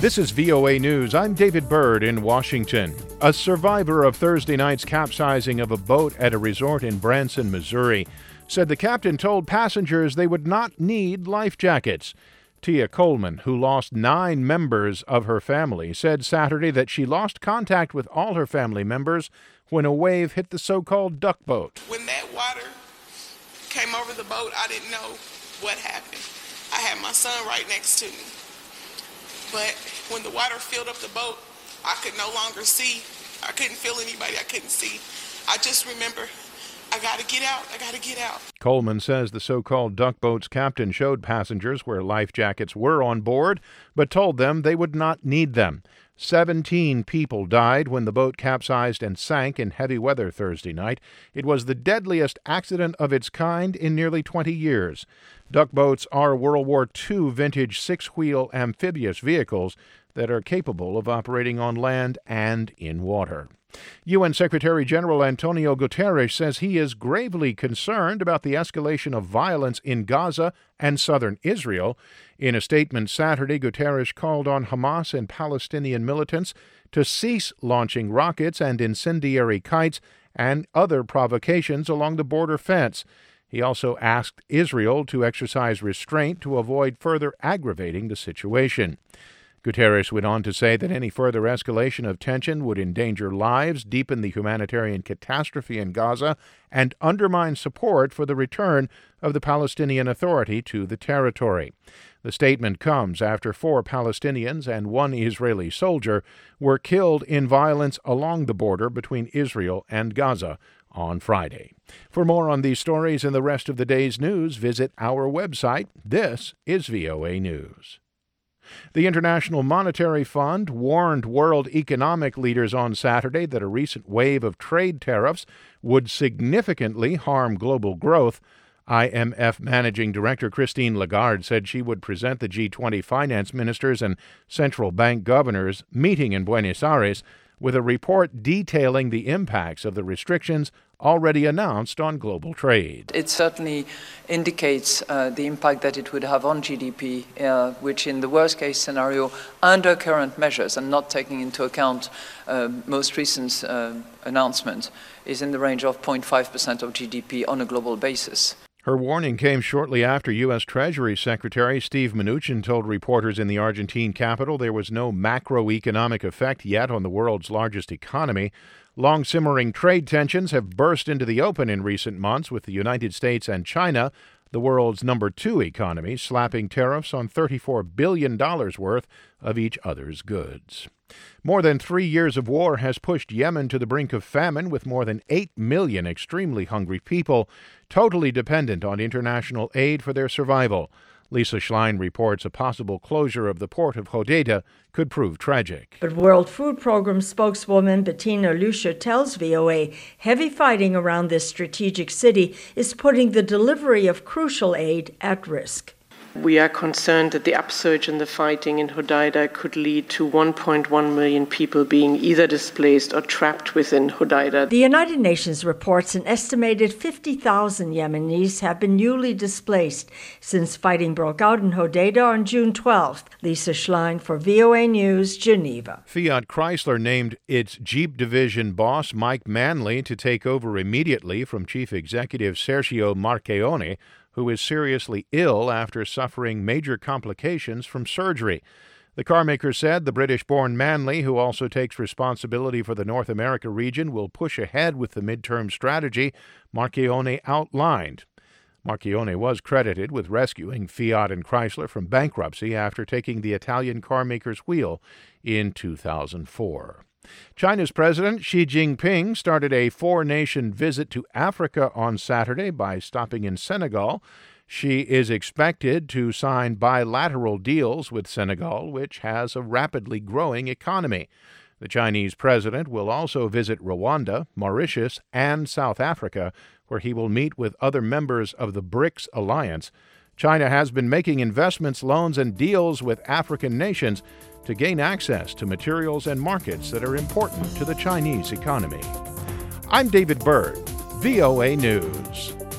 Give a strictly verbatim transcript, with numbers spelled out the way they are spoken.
This is V O A News. I'm David Byrd in Washington. A survivor of Thursday night's capsizing of a boat at a resort in Branson, Missouri, said the captain told passengers they would not need life jackets. Tia Coleman, who lost nine members of her family, said Saturday that she lost contact with all her family members when a wave hit the so-called duck boat. When that water came over the boat, I didn't know what happened. I had my son right next to me. But when the water filled up the boat, I could no longer see. I couldn't feel anybody. I couldn't see. I just remember, I got to get out. I got to get out. Coleman says the so-called duck boat's captain showed passengers where life jackets were on board, but told them they would not need them. Seventeen people died when the boat capsized and sank in heavy weather Thursday night. It was the deadliest accident of its kind in nearly twenty years. Duck boats are World War Two vintage six-wheel amphibious vehicles that are capable of operating on land and in water. U N Secretary General Antonio Guterres says he is gravely concerned about the escalation of violence in Gaza and southern Israel. In a statement Saturday, Guterres called on Hamas and Palestinian militants to cease launching rockets and incendiary kites and other provocations along the border fence. He also asked Israel to exercise restraint to avoid further aggravating the situation. Guterres went on to say that any further escalation of tension would endanger lives, deepen the humanitarian catastrophe in Gaza, and undermine support for the return of the Palestinian Authority to the territory. The statement comes after four Palestinians and one Israeli soldier were killed in violence along the border between Israel and Gaza on Friday. For more on these stories and the rest of the day's news, visit our website. This is V O A News. The International Monetary Fund warned world economic leaders on Saturday that a recent wave of trade tariffs would significantly harm global growth. I M F Managing Director Christine Lagarde said she would present the G twenty finance ministers and central bank governors meeting in Buenos Aires with a report detailing the impacts of the restrictions already announced on global trade. It certainly indicates uh, the impact that it would have on G D P, uh, which in the worst-case scenario, under current measures and not taking into account uh, most recent uh, announcement, is in the range of zero point five percent of G D P on a global basis. Her warning came shortly after U S. Treasury Secretary Steve Mnuchin told reporters in the Argentine capital there was no macroeconomic effect yet on the world's largest economy. Long-simmering trade tensions have burst into the open in recent months, with the United States and China, the world's number two economy, slapping tariffs on thirty-four billion dollars worth of each other's goods. More than three years of war has pushed Yemen to the brink of famine, with more than eight million extremely hungry people totally dependent on international aid for their survival. Lisa Schlein reports a possible closure of the port of Hodeidah could prove tragic. But World Food Program spokeswoman Bettina Lüscher tells V O A heavy fighting around this strategic city is putting the delivery of crucial aid at risk. We are concerned that the upsurge in the fighting in Hodeidah could lead to one point one million people being either displaced or trapped within Hodeidah. The United Nations reports an estimated fifty thousand Yemenis have been newly displaced since fighting broke out in Hodeidah on June twelfth. Lisa Schlein for V O A News, Geneva. Fiat Chrysler named its Jeep division boss Mike Manley to take over immediately from Chief Executive Sergio Marchionne, who is seriously ill after suffering major complications from surgery. The carmaker said the British-born Manley, who also takes responsibility for the North America region, will push ahead with the midterm strategy Marchionne outlined. Marchionne was credited with rescuing Fiat and Chrysler from bankruptcy after taking the Italian carmaker's wheel in two thousand four. China's President Xi Jinping started a four-nation visit to Africa on Saturday by stopping in Senegal. Xi is expected to sign bilateral deals with Senegal, which has a rapidly growing economy. The Chinese president will also visit Rwanda, Mauritius, and South Africa, where he will meet with other members of the BRICS alliance. China has been making investments, loans, and deals with African nations to gain access to materials and markets that are important to the Chinese economy. I'm David Byrd, V O A News.